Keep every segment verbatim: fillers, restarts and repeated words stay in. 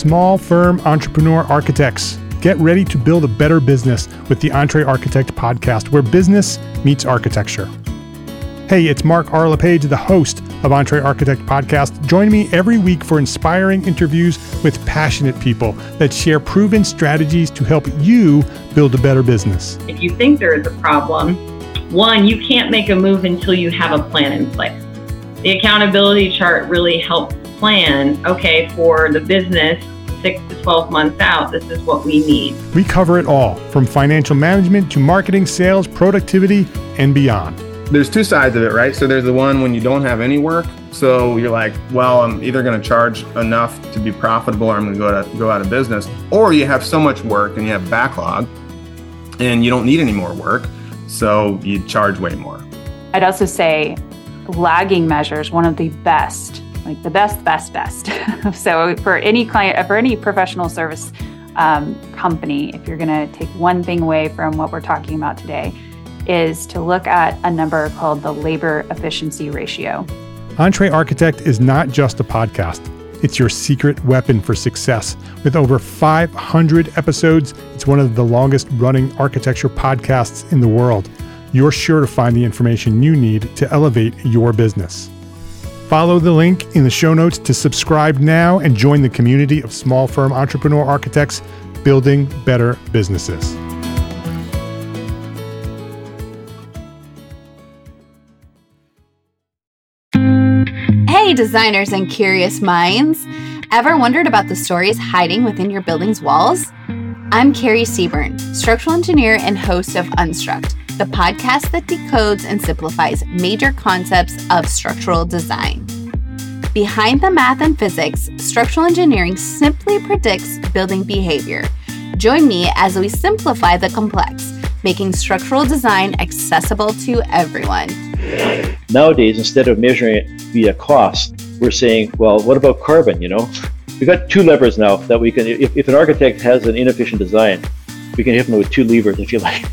Small Firm Entrepreneur Architects. Get ready to build a better business with the EntreArchitect podcast, where business meets architecture. Hey, it's Mark R. LePage, the host of EntreArchitect podcast. Join me every week for inspiring interviews with passionate people that share proven strategies to help you build a better business. If you think there is a problem, one, you can't make a move until you have a plan in place. The accountability chart really helps plan, okay, for the business, six to twelve months out, this is what we need. We cover it all, from financial management to marketing, sales, productivity, and beyond. There's two sides of it, right? So there's the one when you don't have any work. So you're like, well, I'm either going to charge enough to be profitable or I'm going to go to go out of business. Or you have so much work and you have backlog and you don't need any more work. So you charge way more. I'd also say lagging measures, one of the best, like the best, best, best. So for any client, for any professional service um, company, if you're going to take one thing away from what we're talking about today, is to look at a number called the labor efficiency ratio. EntreArchitect is not just a podcast. It's your secret weapon for success. With over five hundred episodes, it's one of the longest running architecture podcasts in the world. You're sure to find the information you need to elevate your business. Follow the link in the show notes to subscribe now and join the community of small firm entrepreneur architects building better businesses. Hey, designers and curious minds. Ever wondered about the stories hiding within your building's walls? I'm Carrie Seaburn, structural engineer and host of Unstruct, the podcast that decodes and simplifies major concepts of structural design. Behind the math and physics, structural engineering simply predicts building behavior. Join me as we simplify the complex, making structural design accessible to everyone. Nowadays, instead of measuring it via cost, we're saying, well, what about carbon, you know? We've got two levers now that we can, if, if an architect has an inefficient design, we can hit them with two levers, if you like.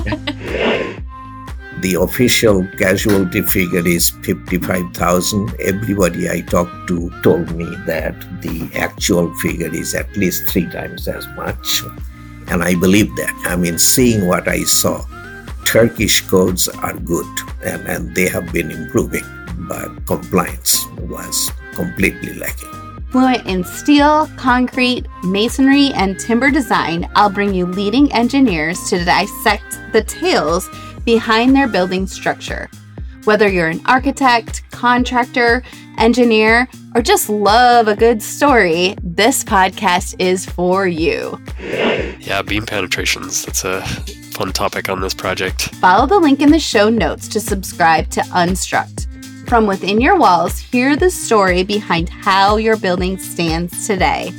The official casualty figure is fifty-five thousand. Everybody I talked to told me that the actual figure is at least three times as much. And I believe that. I mean, seeing what I saw, Turkish codes are good and, and they have been improving, but compliance was completely lacking. Fluent in steel, concrete, masonry, and timber design, I'll bring you leading engineers to dissect the tales behind their building structure. Whether you're an architect, contractor, engineer, or just love a good story, this podcast is for you. Yeah, beam penetrations. That's a fun topic on this project. Follow the link in the show notes to subscribe to Unstruct. From within your walls, hear the story behind how your building stands today.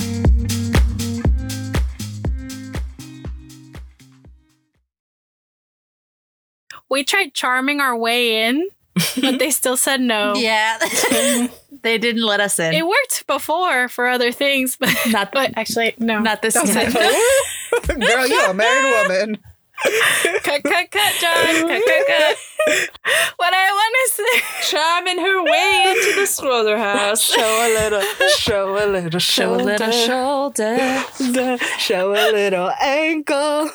We tried charming our way in, but they still said no. Yeah. They didn't let us in. It worked before for other things, but not. But actually, no, not this time. Girl, you're a married woman. Cut, cut, cut, John. Cut, cut, cut. What I want to say, charming her way into the Schroeder house. Show a little, show a little show shoulder, a little shoulder, show a little ankle.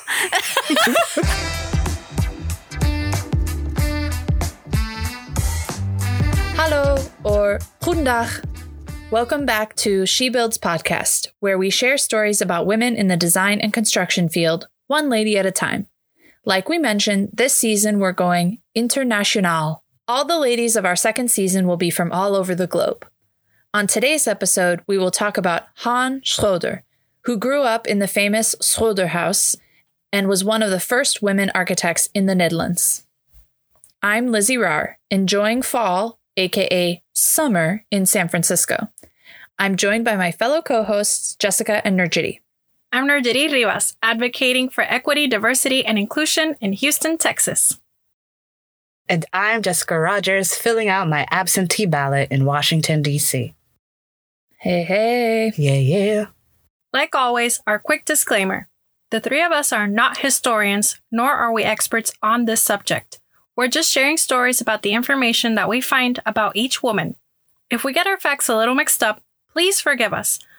Hallo or goedendag. Welcome back to She Builds podcast, where we share stories about women in the design and construction field, one lady at a time. Like we mentioned, this season we're going international. All the ladies of our second season will be from all over the globe. On today's episode, we will talk about Han Schroeder, who grew up in the famous Schroeder house and was one of the first women architects in the Netherlands. I'm Lizzie Rahr, enjoying fall, aka summer, in San Francisco. I'm joined by my fellow co-hosts, Jessica and Nurjiti. I'm Nurjiti Rivas, advocating for equity, diversity, and inclusion in Houston, Texas. And I'm Jessica Rogers, filling out my absentee ballot in Washington, D C. Hey, hey. Yeah, yeah. Like always, our quick disclaimer. The three of us are not historians, nor are we experts on this subject. We're just sharing stories about the information that we find about each woman. If we get our facts a little mixed up, please forgive us.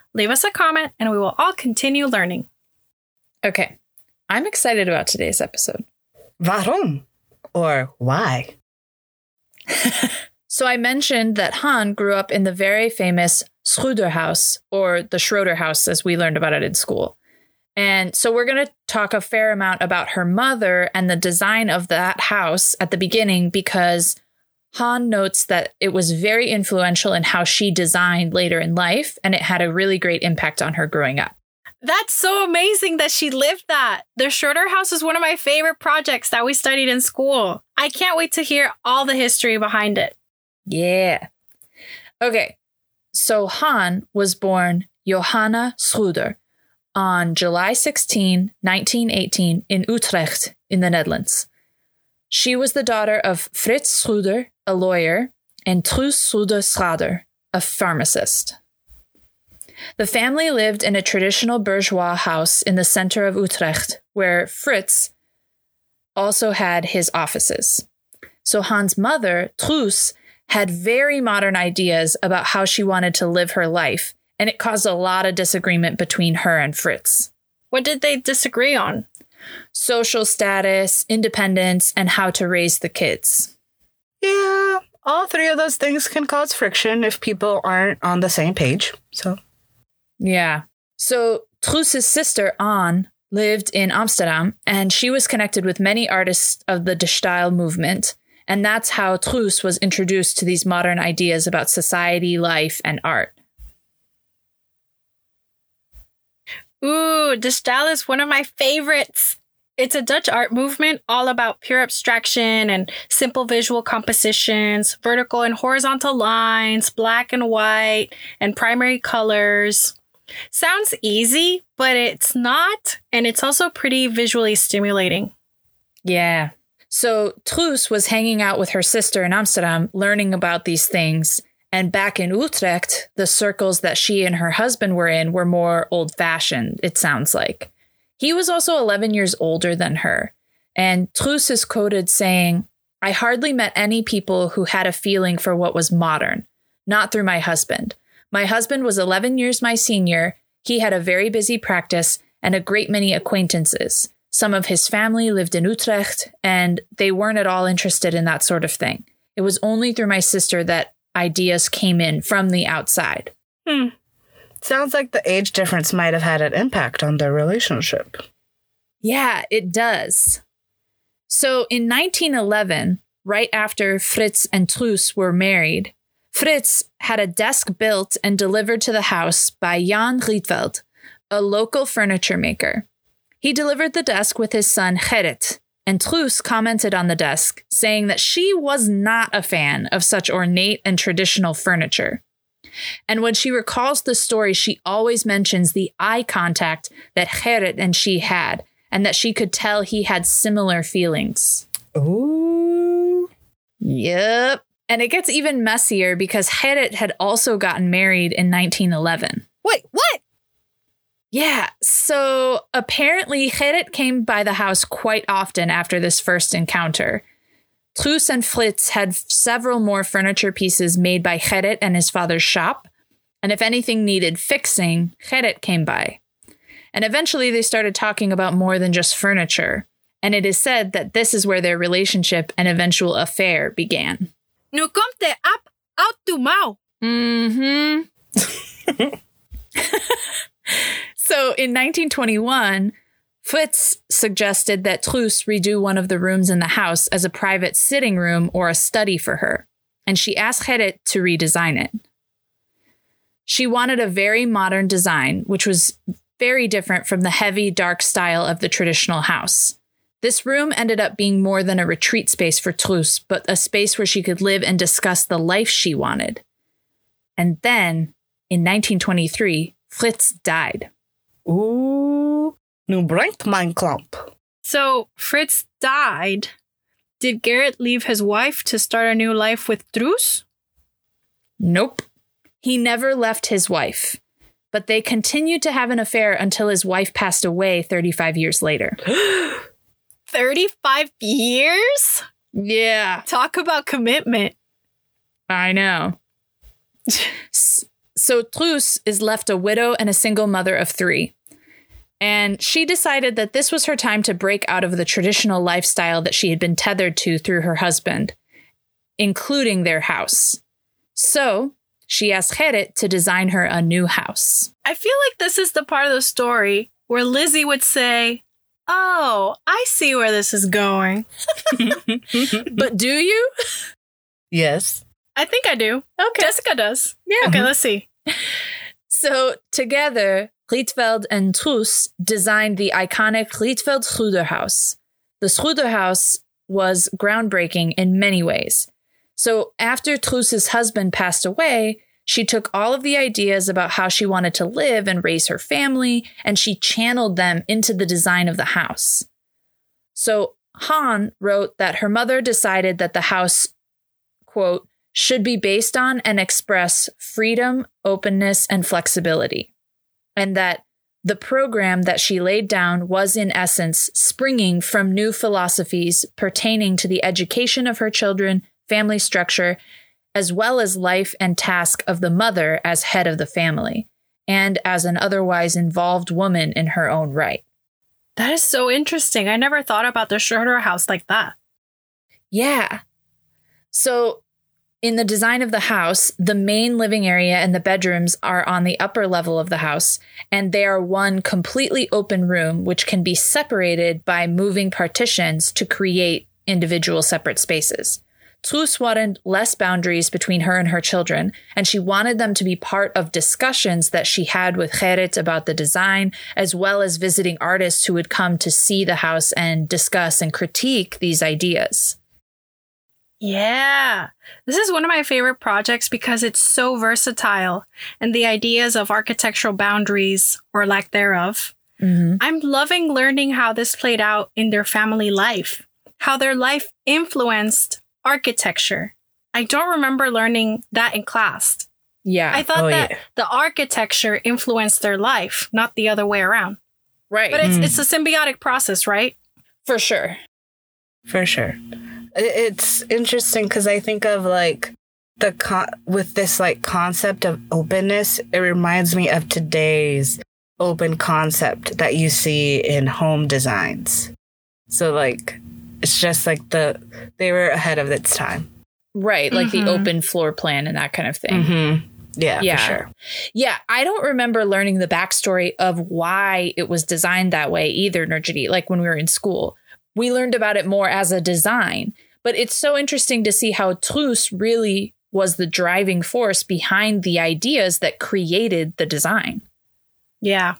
Leave us a comment and we will all continue learning. Okay, I'm excited about today's episode. Warum? Or why? So I mentioned that Han grew up in the very famous Schroeder house, or the Schroeder house as we learned about it in school. And so we're going to talk a fair amount about her mother and the design of that house at the beginning, because Han notes that it was very influential in how she designed later in life, and it had a really great impact on her growing up. That's so amazing that she lived that. The Schroeder house is one of my favorite projects that we studied in school. I can't wait to hear all the history behind it. Yeah. Okay. So Han was born Johanna Schroeder on July sixteenth, nineteen eighteen in Utrecht in the Netherlands. She was the daughter of Frits Schroeder, a lawyer, and Truus Schroeder Schrader, a pharmacist. The family lived in a traditional bourgeois house in the center of Utrecht, where Frits also had his offices. So Han's mother, Truus, had very modern ideas about how she wanted to live her life, and it caused a lot of disagreement between her and Frits. What did they disagree on? Social status, independence, and how to raise the kids. Yeah, all three of those things can cause friction if people aren't on the same page. So, yeah. So Truus' sister, Anne, lived in Amsterdam, and she was connected with many artists of the De Stijl movement. And that's how Truus was introduced to these modern ideas about society, life, and art. Ooh, De Stijl is one of my favorites. It's a Dutch art movement all about pure abstraction and simple visual compositions, vertical and horizontal lines, black and white, and primary colors. Sounds easy, but it's not. And it's also pretty visually stimulating. Yeah. So Truus was hanging out with her sister in Amsterdam, learning about these things. And back in Utrecht, the circles that she and her husband were in were more old-fashioned, it sounds like. He was also eleven years older than her. And Truus is quoted saying, "I hardly met any people who had a feeling for what was modern, not through my husband. My husband was eleven years my senior. He had a very busy practice and a great many acquaintances. Some of his family lived in Utrecht, and they weren't at all interested in that sort of thing. It was only through my sister that ideas came in from the outside." Hmm. Sounds like the age difference might have had an impact on their relationship. Yeah, it does. So in nineteen eleven, right after Frits and Truus were married, Frits had a desk built and delivered to the house by Jan Rietveld, a local furniture maker. He delivered the desk with his son Gerrit, and Truus commented on the desk, saying that she was not a fan of such ornate and traditional furniture. And when she recalls the story, she always mentions the eye contact that Gerrit and she had, and that she could tell he had similar feelings. Ooh. Yep. And it gets even messier because Gerrit had also gotten married in nineteen eleven. Wait, what? Yeah, so apparently Gerrit came by the house quite often after this first encounter. Truus and Frits had several more furniture pieces made by Gerrit and his father's shop, and if anything needed fixing, Gerrit came by. And eventually they started talking about more than just furniture, and it is said that this is where their relationship and eventual affair began. Nu komt de app uit de mouw. Mm-hmm. So in nineteen twenty-one, Frits suggested that Truus redo one of the rooms in the house as a private sitting room or a study for her, and she asked Gerrit to redesign it. She wanted a very modern design, which was very different from the heavy, dark style of the traditional house. This room ended up being more than a retreat space for Truus, but a space where she could live and discuss the life she wanted. And then, in nineteen twenty-three, Frits died. Ooh, nu brengt mijn klamp. So Frits died. Did Gerrit leave his wife to start a new life with Truus? Nope. He never left his wife, but they continued to have an affair until his wife passed away thirty-five years later. thirty-five years? Yeah. Talk about commitment. I know. So Truus is left a widow and a single mother of three. And she decided that this was her time to break out of the traditional lifestyle that she had been tethered to through her husband, including their house. So she asked Gerrit to design her a new house. I feel like this is the part of the story where Lizzie would say, oh, I see where this is going. But do you? Yes. I think I do. Okay. Jessica does. Yeah. Okay, let's see. So together, Rietveld and Truus designed the iconic Rietveld Schroederhaus. The Schroederhaus was groundbreaking in many ways. So after Truus's husband passed away, she took all of the ideas about how she wanted to live and raise her family, and she channeled them into the design of the house. So Han wrote that her mother decided that the house, quote, should be based on and express freedom, openness, and flexibility. And that the program that she laid down was in essence springing from new philosophies pertaining to the education of her children, family structure, as well as life and task of the mother as head of the family, and as an otherwise involved woman in her own right. That is so interesting. I never thought about the Schroeder house like that. Yeah. So in the design of the house, the main living area and the bedrooms are on the upper level of the house, and they are one completely open room, which can be separated by moving partitions to create individual separate spaces. Truus wanted less boundaries between her and her children, and she wanted them to be part of discussions that she had with Gerrit about the design, as well as visiting artists who would come to see the house and discuss and critique these ideas. Yeah, this is one of my favorite projects because it's so versatile, and the ideas of architectural boundaries, or lack thereof. Mm-hmm. I'm loving learning how this played out in their family life, how their life influenced architecture. I don't remember learning that in class. Yeah. I thought Oh, that yeah. the architecture influenced their life, not the other way around. Right. But it's Mm. it's a symbiotic process, right? For sure. For sure. I- It's interesting because I think of like the con- with this like concept of openness, it reminds me of today's open concept that you see in home designs. So like it's just like the they were ahead of its time. Right. Like Mhm. the open floor plan and that kind of thing. Mm-hmm. Yeah, Yeah. for sure. Yeah, I don't remember learning the backstory of why it was designed that way either, Nurjiti, like when we were in school. We learned about it more as a design, but it's so interesting to see how Truus really was the driving force behind the ideas that created the design. Yeah.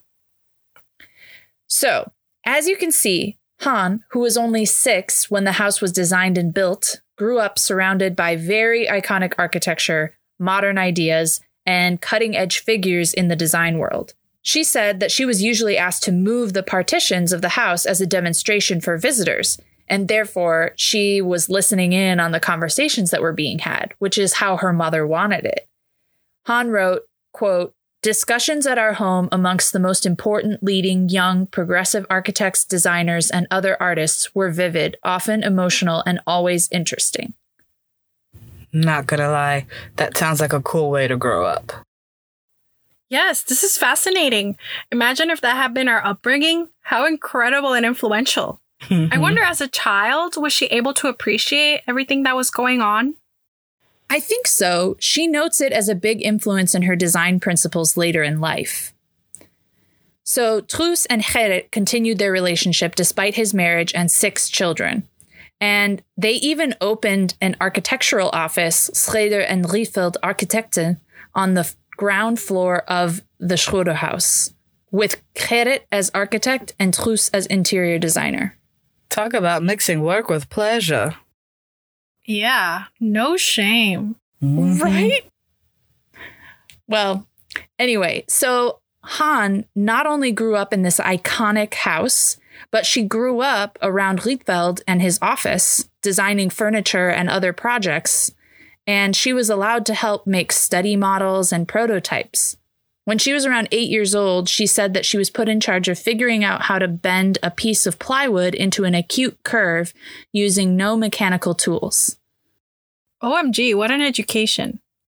So, as you can see, Han, who was only six when the house was designed and built, grew up surrounded by very iconic architecture, modern ideas, and cutting-edge figures in the design world. She said that she was usually asked to move the partitions of the house as a demonstration for visitors, and therefore she was listening in on the conversations that were being had, which is how her mother wanted it. Han wrote, quote, "Discussions at our home amongst the most important leading young progressive architects, designers, and other artists were vivid, often emotional, and always interesting." Not gonna lie, that sounds like a cool way to grow up. Yes, this is fascinating. Imagine if that had been our upbringing. How incredible and influential. I wonder, as a child, was she able to appreciate everything that was going on? I think so. She notes it as a big influence in her design principles later in life. So Truus and Gerrit continued their relationship despite his marriage and six children. And they even opened an architectural office, Schreder and Rietveld Architecten, on the ground floor of the Schroeder house, with Gerrit as architect and Truus as interior designer. Talk about mixing work with pleasure. Yeah, no shame. Mhm. Right? Well, anyway, so Han not only grew up in this iconic house, but she grew up around Rietveld and his office, designing furniture and other projects, and she was allowed to help make study models and prototypes. When she was around eight years old, she said that she was put in charge of figuring out how to bend a piece of plywood into an acute curve using no mechanical tools. O M G, what an education.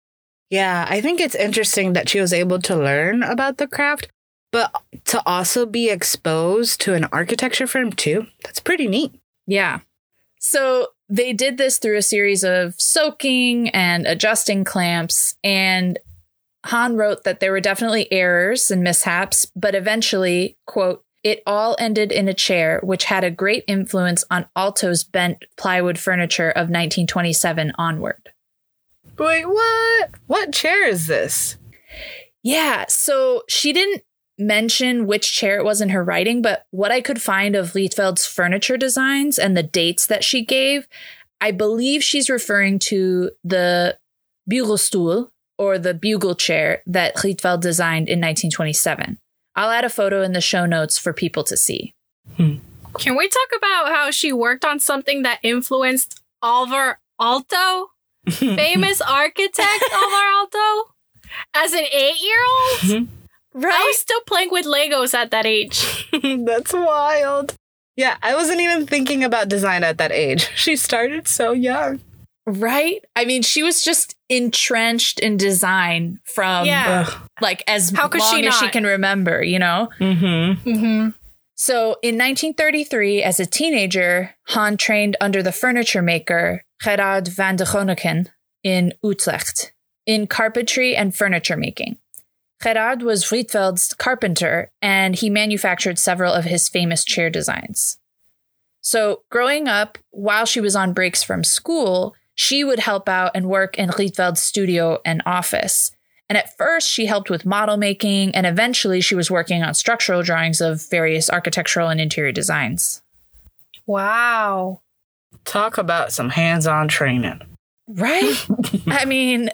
Yeah, I think it's interesting that she was able to learn about the craft, but to also be exposed to an architecture firm too. That's pretty neat. Yeah. So they did this through a series of soaking and adjusting clamps, and Hahn wrote that there were definitely errors and mishaps, but eventually, quote, it all ended in a chair, which had a great influence on Aalto's bent plywood furniture of nineteen twenty-seven onward. Wait, what? What chair is this? Yeah, so she didn't mention which chair it was in her writing, but what I could find of Rietveld's furniture designs and the dates that she gave, I believe she's referring to the Bureaustoel, or the bugle chair that Rietveld designed in nineteen twenty-seven. I'll add a photo in the show notes for people to see. Hmm. Can we talk about how she worked on something that influenced Alvar Aalto? Famous architect Alvar Aalto? As an eight-year-old? Mm-hmm. Right? I was still playing with Legos at that age. That's wild. Yeah, I wasn't even thinking about design at that age. She started so young. Right? I mean, she was just entrenched in design from yeah. like as How could long she as not? she can remember, you know? Mm-hmm. Mm-hmm. So in nineteen thirty-three, as a teenager, Hahn trained under the furniture maker Gerard van de Groneken in Utrecht in carpentry and furniture making. Gerard was Rietveld's carpenter, and he manufactured several of his famous chair designs. So growing up, while she was on breaks from school, she would help out and work in Rietveld's studio and office. And at first, she helped with model making, and eventually she was working on structural drawings of various architectural and interior designs. Wow. Talk about some hands-on training. Right? I mean...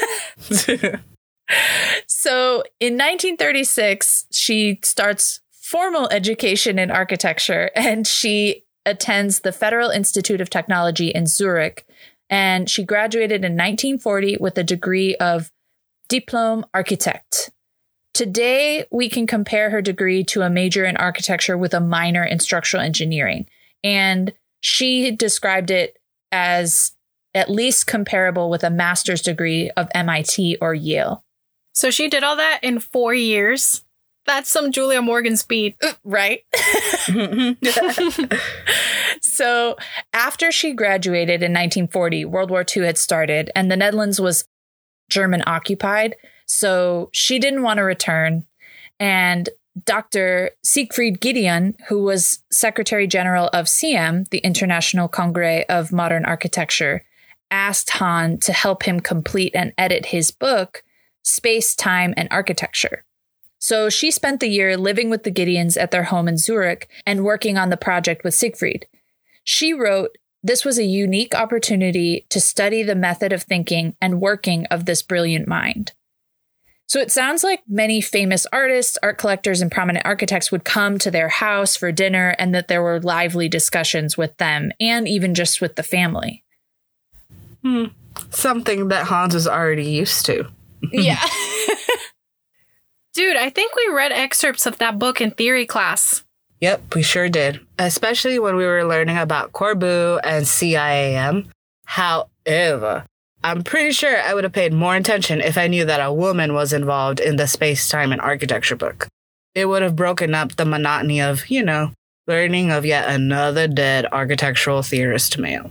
So in nineteen thirty-six, she starts formal education in architecture, and she attends the Federal Institute of Technology in Zurich. And she graduated in nineteen forty with a degree of Diplom Architect. Today, we can compare her degree to a major in architecture with a minor in structural engineering. And she described it as at least comparable with a master's degree of M I T or Yale. So she did all that in four years. That's some Julia Morgan speed. Right? So after she graduated in nineteen forty, World War Two had started, and the Netherlands was German occupied. So she didn't want to return. And Doctor Siegfried Gideon, who was Secretary General of C M, the International Congrès of Modern Architecture, asked Hahn to help him complete and edit his book, Space, Time, and Architecture. So she spent the year living with the Gideons at their home in Zurich and working on the project with Siegfried. She wrote, this was a unique opportunity to study the method of thinking and working of this brilliant mind. So it sounds like many famous artists, art collectors, and prominent architects would come to their house for dinner, and that there were lively discussions with them and even just with the family. Hmm. Something that Hans was already used to. Yeah. Dude, I think we read excerpts of that book in theory class. Yep, we sure did. Especially when we were learning about Corbu and C I A M. However, I'm pretty sure I would have paid more attention if I knew that a woman was involved in the Space, Time, and Architecture book. It would have broken up the monotony of, you know, learning of yet another dead architectural theorist male.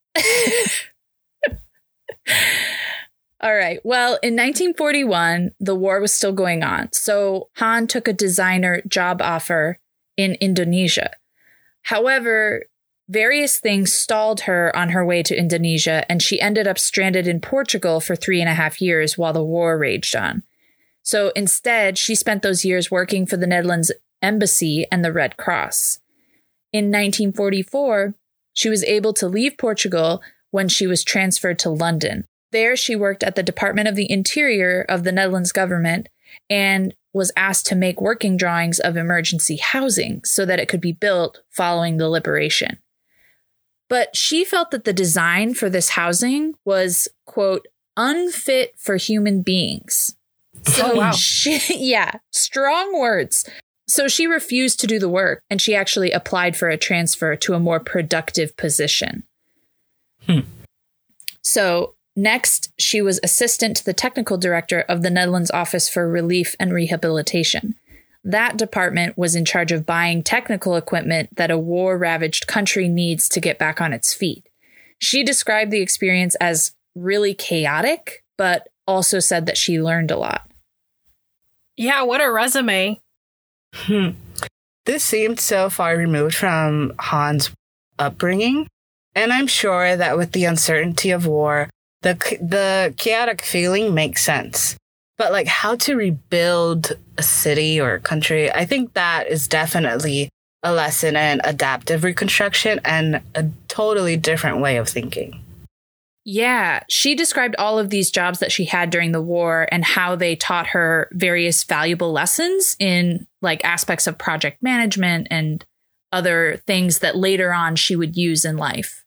All right. Well, in nineteen forty-one, the war was still going on. So Hahn took a designer job offer in Indonesia. However, various things stalled her on her way to Indonesia, and she ended up stranded in Portugal for three and a half years while the war raged on. So instead, she spent those years working for the Netherlands Embassy and the Red Cross. In nineteen forty-four, she was able to leave Portugal when she was transferred to London. There, she worked at the Department of the Interior of the Netherlands government and was asked to make working drawings of emergency housing so that it could be built following the liberation. But she felt that the design for this housing was, quote, unfit for human beings. So, oh, wow. she, yeah, strong words. So she refused to do the work, and she actually applied for a transfer to a more productive position. Hmm. So Next, she was assistant to the technical director of the Netherlands Office for Relief and Rehabilitation. That department was in charge of buying technical equipment that a war-ravaged country needs to get back on its feet. She described the experience as really chaotic, but also said that she learned a lot. Yeah, what a resume. Hmm. This seemed so far removed from Han's upbringing, and I'm sure that with the uncertainty of war, the the chaotic feeling makes sense. But like how to rebuild a city or a country, I think that is definitely a lesson in adaptive reconstruction and a totally different way of thinking. Yeah, she described all of these jobs that she had during the war and how they taught her various valuable lessons in like aspects of project management and other things that later on she would use in life.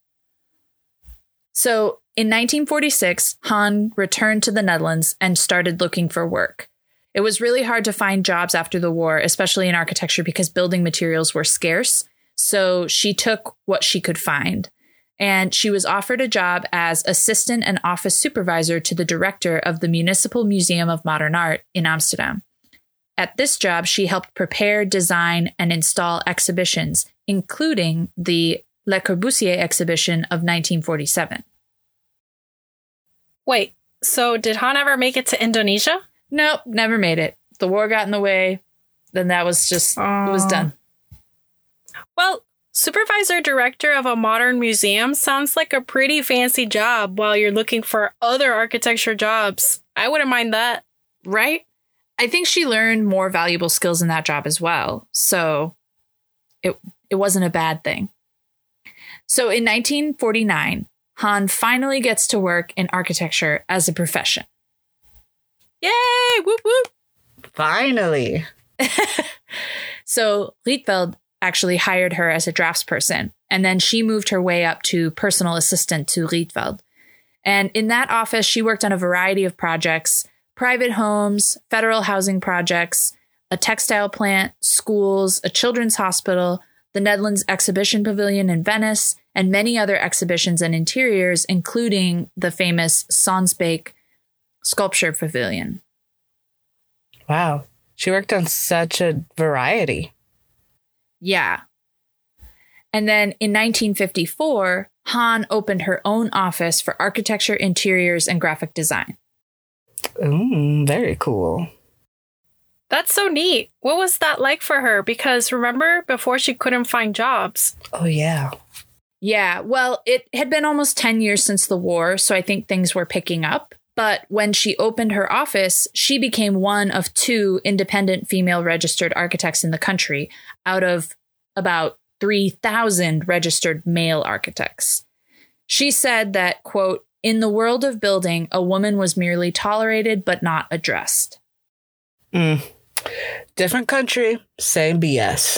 So in nineteen forty-six, Han returned to the Netherlands and started looking for work. It was really hard to find jobs after the war, especially in architecture, because building materials were scarce. So she took what she could find. And she was offered a job as assistant and office supervisor to the director of the Municipal Museum of Modern Art in Amsterdam. At this job, she helped prepare, design, and install exhibitions, including the Le Corbusier exhibition of nineteen forty-seven. Wait, so did Han ever make it to Indonesia? Nope, never made it. The war got in the way. Then that was just, uh, it was done. Well, supervisor director of a modern museum sounds like a pretty fancy job while you're looking for other architecture jobs. I wouldn't mind that. Right? I think she learned more valuable skills in that job as well. So it it wasn't a bad thing. So in nineteen forty-nine, Han finally gets to work in architecture as a profession. Yay! Whoop whoop! Finally. So Rietveld actually hired her as a draftsperson, and then she moved her way up to personal assistant to Rietveld. And in that office, she worked on a variety of projects: private homes, federal housing projects, a textile plant, schools, a children's hospital, the Netherlands Exhibition Pavilion in Venice, and many other exhibitions and interiors, including the famous Sonsbeek Sculpture Pavilion. Wow. She worked on such a variety. Yeah. And then in nineteen fifty-four, Han opened her own office for architecture, interiors, and graphic design. Ooh, very cool. That's so neat. What was that like for her? Because remember, before she couldn't find jobs. Oh, yeah. Yeah, well, it had been almost ten years since the war, so I think things were picking up. But when she opened her office, she became one of two independent female registered architects in the country out of about three thousand registered male architects. She said that, quote, "In the world of building, a woman was merely tolerated but not addressed." Mm. Different country, same B S.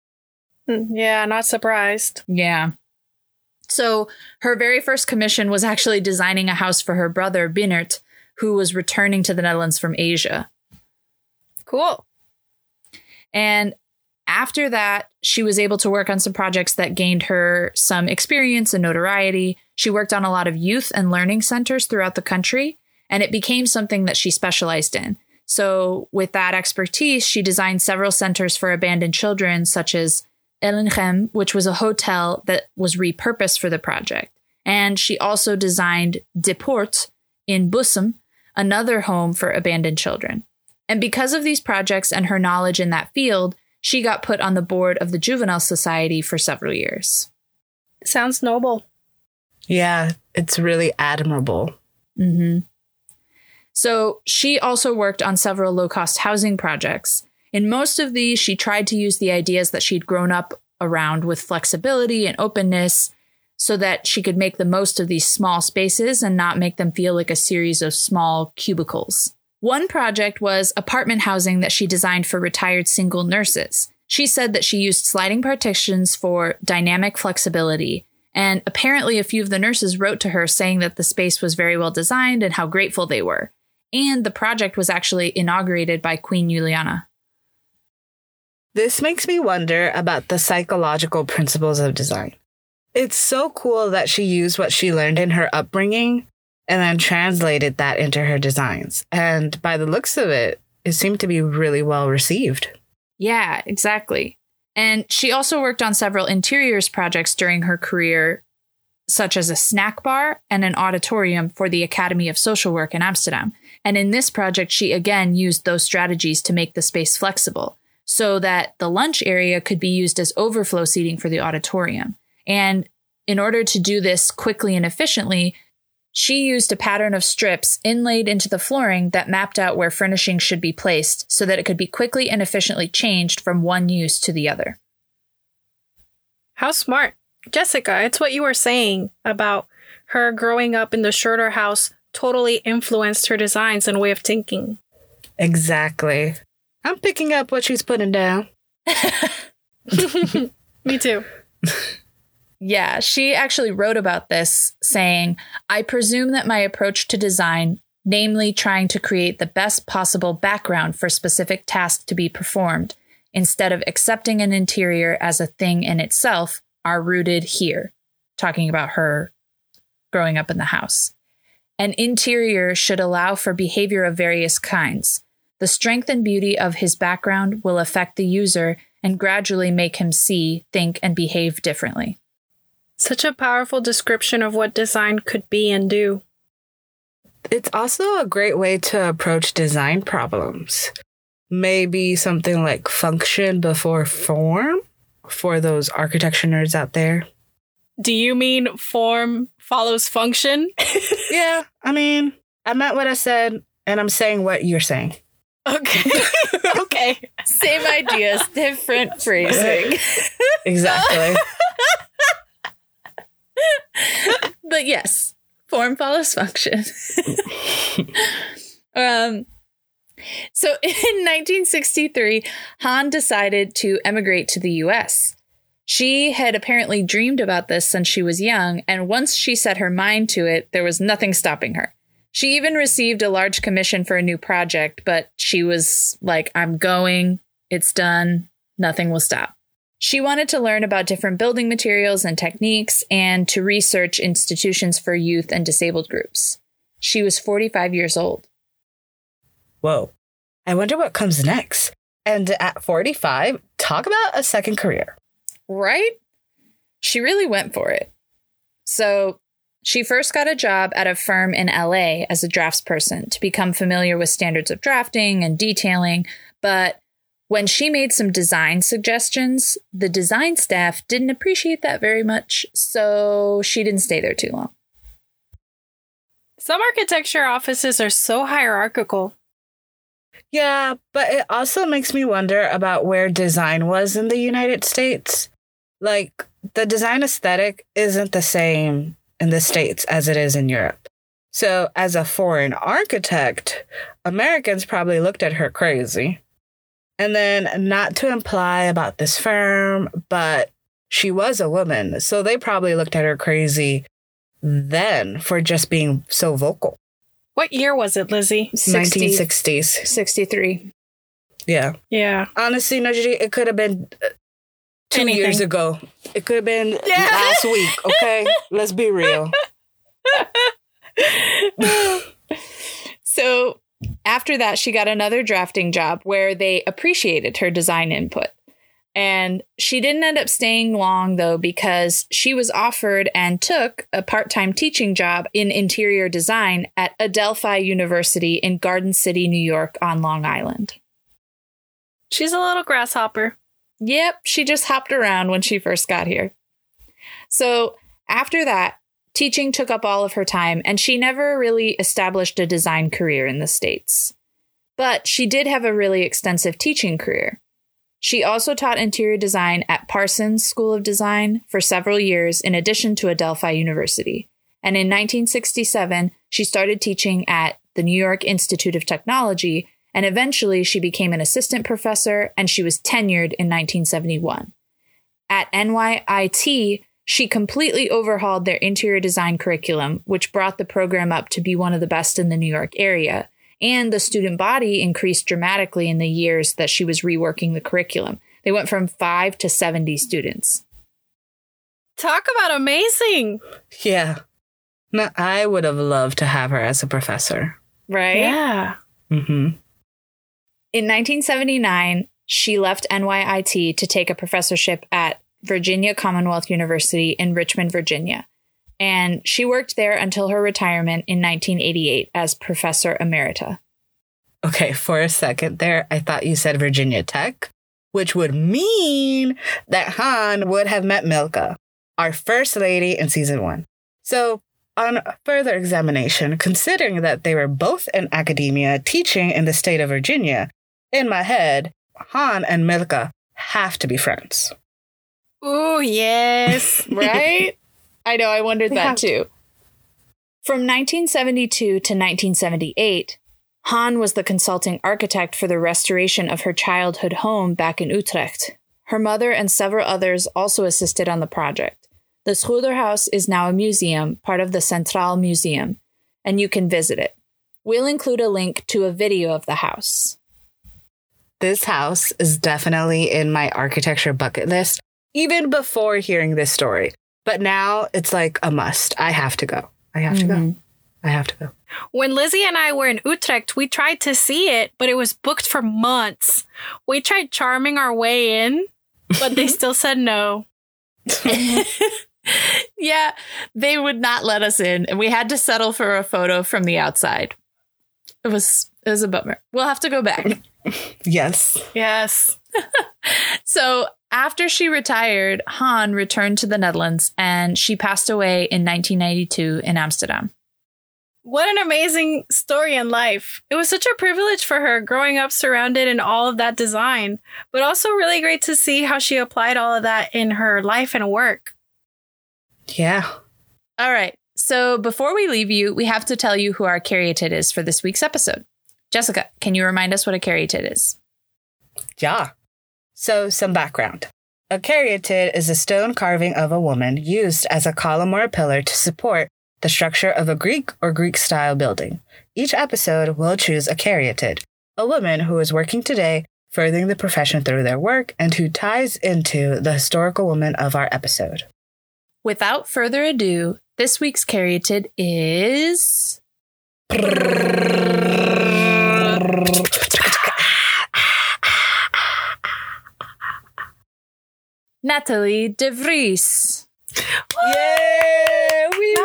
Yeah, not surprised. Yeah. So her very first commission was actually designing a house for her brother, Binert, who was returning to the Netherlands from Asia. Cool. And after that, she was able to work on some projects that gained her some experience and notoriety. She worked on a lot of youth and learning centers throughout the country, and it became something that she specialized in. So with that expertise, she designed several centers for abandoned children, such as Ellinghem, which was a hotel that was repurposed for the project. And she also designed De Poort in Bussum, another home for abandoned children. And because of these projects and her knowledge in that field, she got put on the board of the Juvenile Society for several years. Sounds noble. Yeah, it's really admirable. Mm-hmm. So she also worked on several low-cost housing projects. In most of these, she tried to use the ideas that she'd grown up around with flexibility and openness so that she could make the most of these small spaces and not make them feel like a series of small cubicles. One project was apartment housing that she designed for retired single nurses. She said that she used sliding partitions for dynamic flexibility, and apparently a few of the nurses wrote to her saying that the space was very well designed and how grateful they were. And the project was actually inaugurated by Queen Juliana. This makes me wonder about the psychological principles of design. It's so cool that she used what she learned in her upbringing and then translated that into her designs. And by the looks of it, it seemed to be really well received. Yeah, exactly. And she also worked on several interiors projects during her career, such as a snack bar and an auditorium for the Academy of Social Work in Amsterdam. And in this project, she again used those strategies to make the space flexible so that the lunch area could be used as overflow seating for the auditorium. And in order to do this quickly and efficiently, she used a pattern of strips inlaid into the flooring that mapped out where furnishings should be placed so that it could be quickly and efficiently changed from one use to the other. How smart. Jessica, it's what you were saying about her growing up in the Schroeder house totally influenced her designs and way of thinking. Exactly. I'm picking up what she's putting down. Me too. Yeah, she actually wrote about this, saying, "I presume that my approach to design, namely trying to create the best possible background for specific tasks to be performed, instead of accepting an interior as a thing in itself, are rooted here." Talking about her growing up in the house. An interior should allow for behavior of various kinds. The strength and beauty of his background will affect the user and gradually make him see, think, and behave differently. Such a powerful description of what design could be and do. It's also a great way to approach design problems. Maybe something like function before form for those architecture nerds out there. Do you mean form follows function? Yeah, I mean, I meant what I said, and I'm saying what you're saying. Okay. Okay. Same ideas, different phrasing. Exactly. But yes, form follows function. um, so in nineteen sixty-three, Hahn decided to emigrate to the U S. She had apparently dreamed about this since she was young, and once she set her mind to it, there was nothing stopping her. She even received a large commission for a new project, but she was like, I'm going, it's done, nothing will stop. She wanted to learn about different building materials and techniques and to research institutions for youth and disabled groups. She was forty-five years old. Whoa. I wonder what comes next. And at forty-five, talk about a second career. Right? She really went for it. So she first got a job at a firm in L A as a draftsperson to become familiar with standards of drafting and detailing, but when she made some design suggestions, the design staff didn't appreciate that very much, so she didn't stay there too long. Some architecture offices are so hierarchical. Yeah, but it also makes me wonder about where design was in the United States. Like, the design aesthetic isn't the same in the States as it is in Europe. So, as a foreign architect, Americans probably looked at her crazy. And then, not to imply about this firm, but she was a woman, so they probably looked at her crazy then for just being so vocal. What year was it, Lizzie? nineteen sixties. sixty-three. Yeah. Yeah. Honestly, no, Gigi, it could have been two Anything. years ago. It could have been Yeah. last week, okay? Let's be real. So after that, she got another drafting job where they appreciated her design input. And she didn't end up staying long, though, because she was offered and took a part-time teaching job in interior design at Adelphi University in Garden City, New York on Long Island. She's a little grasshopper. Yep, she just hopped around when she first got here. So after that, teaching took up all of her time, and she never really established a design career in the States. But she did have a really extensive teaching career. She also taught interior design at Parsons School of Design for several years, in addition to Adelphi University. And in nineteen sixty-seven, she started teaching at the New York Institute of Technology, and eventually she became an assistant professor, and she was tenured in nineteen seventy-one. At N Y I T, she completely overhauled their interior design curriculum, which brought the program up to be one of the best in the New York area. And the student body increased dramatically in the years that she was reworking the curriculum. They went from five to seventy students. Talk about amazing. Yeah. No, I would have loved to have her as a professor. Right? Yeah. Mm-hmm. In nineteen seventy-nine, she left N Y I T to take a professorship at Virginia Commonwealth University in Richmond, Virginia. And she worked there until her retirement in nineteen eighty-eight as Professor Emerita. Okay, for a second there, I thought you said Virginia Tech, which would mean that Han would have met Milka, our first lady in season one. So, on further examination, considering that they were both in academia teaching in the state of Virginia, in my head, Han and Milka have to be friends. Ooh, yes. Right? I know, I wondered Yeah. that too. From nineteen seventy-two to nineteen seventy-eight, Han was the consulting architect for the restoration of her childhood home back in Utrecht. Her mother and several others also assisted on the project. The Schroederhuis is now a museum, part of the Centraal Museum, and you can visit it. We'll include a link to a video of the house. This house is definitely in my architecture bucket list, even before hearing this story. But now it's like a must. I have to go. I have Mm-hmm. to go. I have to go. When Lizzie and I were in Utrecht, we tried to see it, but it was booked for months. We tried charming our way in, but they still said no. Yeah, they would not let us in, and we had to settle for a photo from the outside. It was it was a bummer. We'll have to go back. Yes. Yes. So after she retired, Han returned to the Netherlands, and she passed away in nineteen ninety-two in Amsterdam. What an amazing story in life. It was such a privilege for her growing up surrounded in all of that design, but also really great to see how she applied all of that in her life and work. Yeah. All right. So before we leave you, we have to tell you who our caryatid is for this week's episode. Jessica, can you remind us what a caryatid is? Yeah. So, some background. A caryatid is a stone carving of a woman used as a column or a pillar to support the structure of a Greek or Greek-style building. Each episode will choose a caryatid, a woman who is working today, furthering the profession through their work, and who ties into the historical woman of our episode. Without further ado, this week's caryatid is... Nathalie de Vries. Yay! Wee,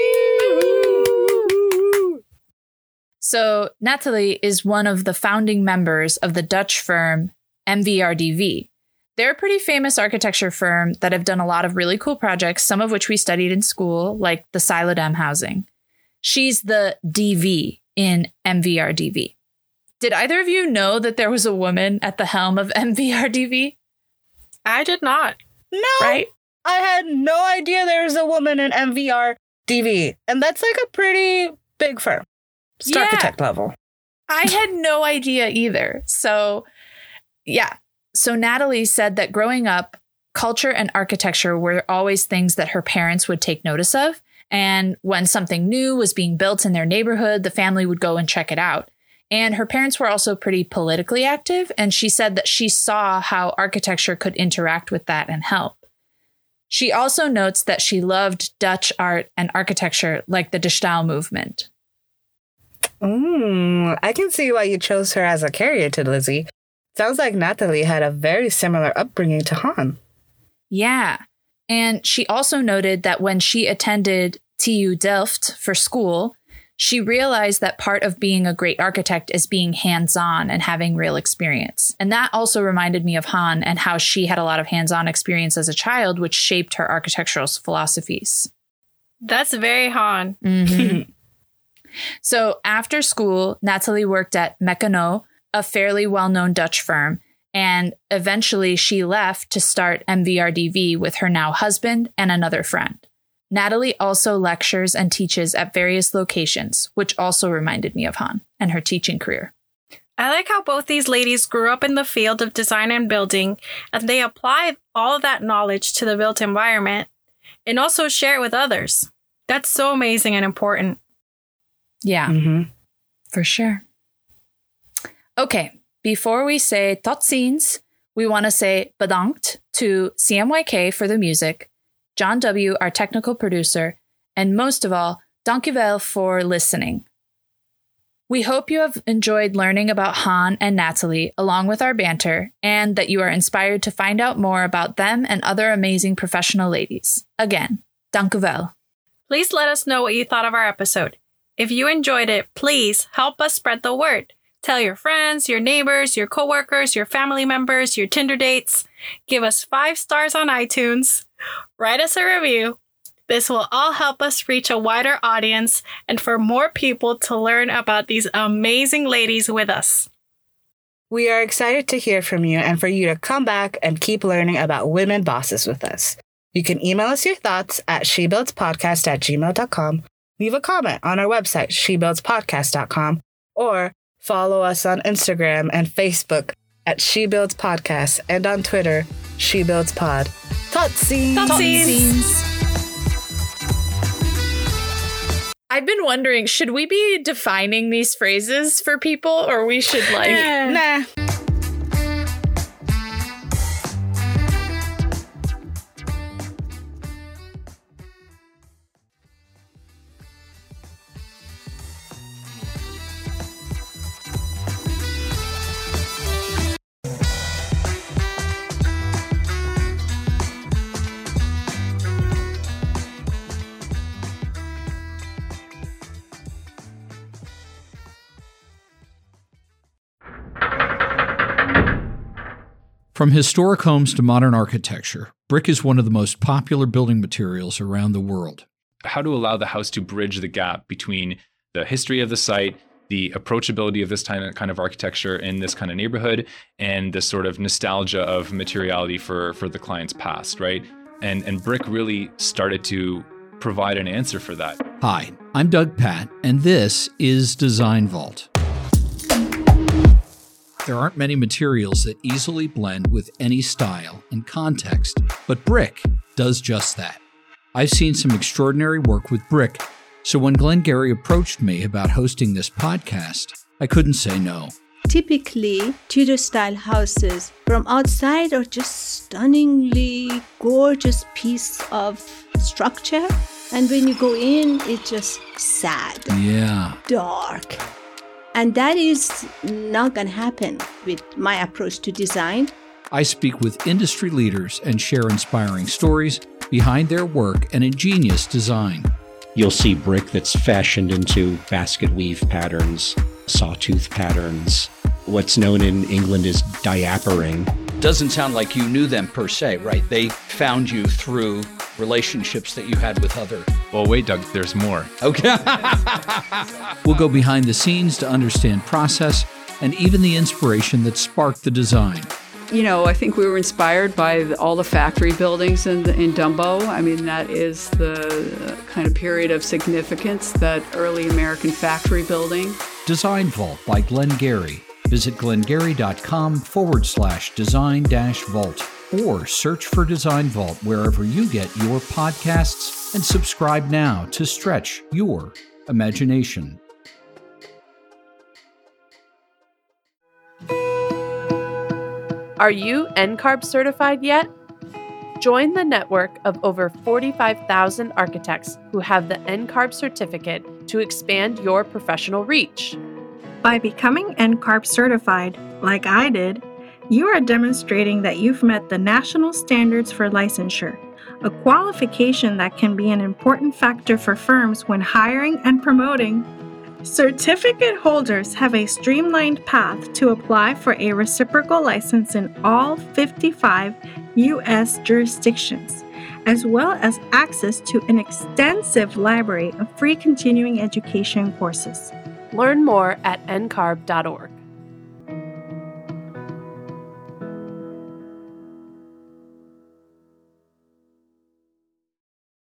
wee. So Nathalie is one of the founding members of the Dutch firm M V R D V. They're a pretty famous architecture firm that have done a lot of really cool projects, some of which we studied in school, like the Silodam housing. She's the D V in M V R D V. Did either of you know that there was a woman at the helm of M V R D V? I did not. No. Right? I had no idea there was a woman in M V R D V. And that's like a pretty big firm. It's Yeah. architect level. I had no idea either. So, yeah. So Nathalie said that growing up, culture and architecture were always things that her parents would take notice of. And when something new was being built in their neighborhood, the family would go and check it out. And her parents were also pretty politically active. And she said that she saw how architecture could interact with that and help. She also notes that she loved Dutch art and architecture like the De Stael movement. Mm, I can see why you chose her as a caryatid, Lizzie. Sounds like Nathalie had a very similar upbringing to Han. Yeah. And she also noted that when she attended T U Delft for school, she realized that part of being a great architect is being hands-on and having real experience. And that also reminded me of Han and how she had a lot of hands-on experience as a child, which shaped her architectural philosophies. That's very Han. Mm-hmm. So after school, Nathalie worked at Mecanoo, a fairly well-known Dutch firm, and eventually she left to start M V R D V with her now husband and another friend. Nathalie also lectures and teaches at various locations, which also reminded me of Han and her teaching career. I like how both these ladies grew up in the field of design and building, and they applied all of that knowledge to the built environment and also share it with others. That's so amazing and important. Yeah, Mm-hmm. for sure. Okay, before we say tot ziens, we want to say bedankt to C M Y K for the music, John W., our technical producer, and most of all, Dankjewel for listening. We hope you have enjoyed learning about Han and Natalie along with our banter, and that you are inspired to find out more about them and other amazing professional ladies. Again, dankjewel. Please let us know what you thought of our episode. If you enjoyed it, please help us spread the word. Tell your friends, your neighbors, your coworkers, your family members, your Tinder dates. Give us five stars on iTunes. Write us a review. This will all help us reach a wider audience and for more people to learn about these amazing ladies with us. We are excited to hear from you and for you to come back and keep learning about women bosses with us. You can email us your thoughts at shebuildspodcast at gmail dot com, leave a comment on our website, she builds podcast dot com, or follow us on Instagram and Facebook at SheBuildsPodcast and on Twitter, SheBuildsPod. Totsies! Totsies! I've been wondering, should we be defining these phrases for people, or we should like... Nah. From historic homes to modern architecture, brick is one of the most popular building materials around the world. How to allow the house to bridge the gap between the history of the site, the approachability of this kind of architecture in this kind of neighborhood, and the sort of nostalgia of materiality for, for the client's past, right? And, and brick really started to provide an answer for that. Hi, I'm Doug Patt, and this is Design Vault. There aren't many materials that easily blend with any style and context, but brick does just that. I've seen some extraordinary work with brick, so when Glengarry approached me about hosting this podcast, I couldn't say no. Typically, Tudor-style houses from outside are just stunningly gorgeous piece of structure, and when you go in, it's just sad. Yeah. Dark. And that is not going to happen with my approach to design. I speak with industry leaders and share inspiring stories behind their work and ingenious design. You'll see brick that's fashioned into basket weave patterns, sawtooth patterns. What's known in England as diapering. Doesn't sound like you knew them per se, right? They found you through relationships that you had with other... Well, wait, Doug, there's more. Okay. We'll go behind the scenes to understand process and even the inspiration that sparked the design. You know, I think we were inspired by the, all the factory buildings in, in Dumbo. I mean, that is the kind of period of significance, that early American factory building. Design Vault by Glengarry. Visit glengarry.com forward slash design dash vault or search for Design Vault wherever you get your podcasts and subscribe now to stretch your imagination. Are you N C A R B certified yet? Join the network of over forty-five thousand architects who have the N C A R B certificate to expand your professional reach. By becoming N C A R B certified, like I did, you are demonstrating that you've met the national standards for licensure, a qualification that can be an important factor for firms when hiring and promoting. Certificate holders have a streamlined path to apply for a reciprocal license in all fifty-five U S jurisdictions, as well as access to an extensive library of free continuing education courses. Learn more at N C A R B dot org.